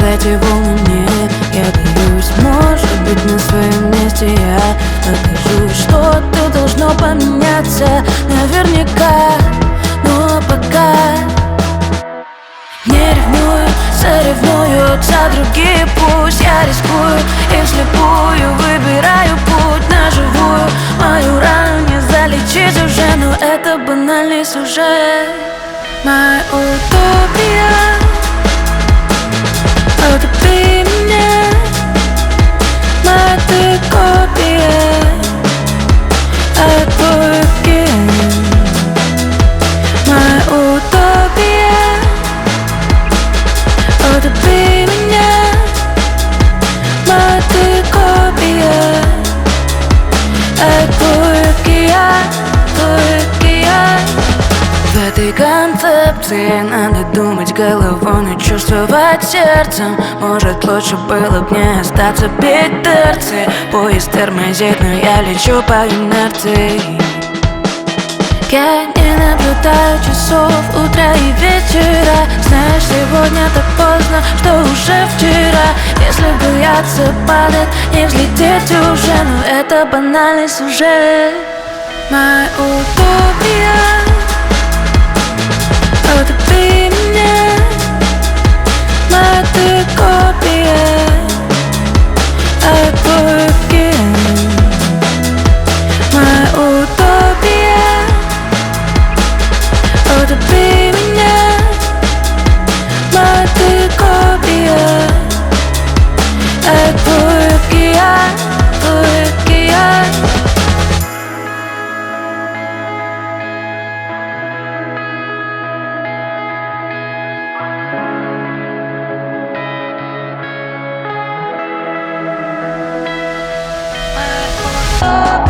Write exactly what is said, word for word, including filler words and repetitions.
эти волны мне. Я боюсь, может быть, на своем месте я покажу, что ты должно поменяться наверняка. Но пока не ревную, соревнуются другие. Пусть я рискую и вслепую выбираю путь на живую. Мою рану не залечить уже, но это банальный сюжет. Моя утопия — утопи меня. Моя ты копия, а твой океан. Моя утопия — утопи меня. Моя ты копия, а твой океан, твой океан. В этой концепции надо думать головой, но чувствовать сердцем. Может, лучше было б мне остаться петь терции. Поезд тормозит, но я лечу по инерции. Я не наблюдаю часов утра и вечера. Знаешь, сегодня так поздно, что уже вчера. Если бояться падать, не взлететь уже, но это банальный сюжет. Моя утопия — утопи меня. Моя ты копия, а твой океан. Моя утопия — утопи меня. Моя ты копия, а твой океан, твой океан. Oh,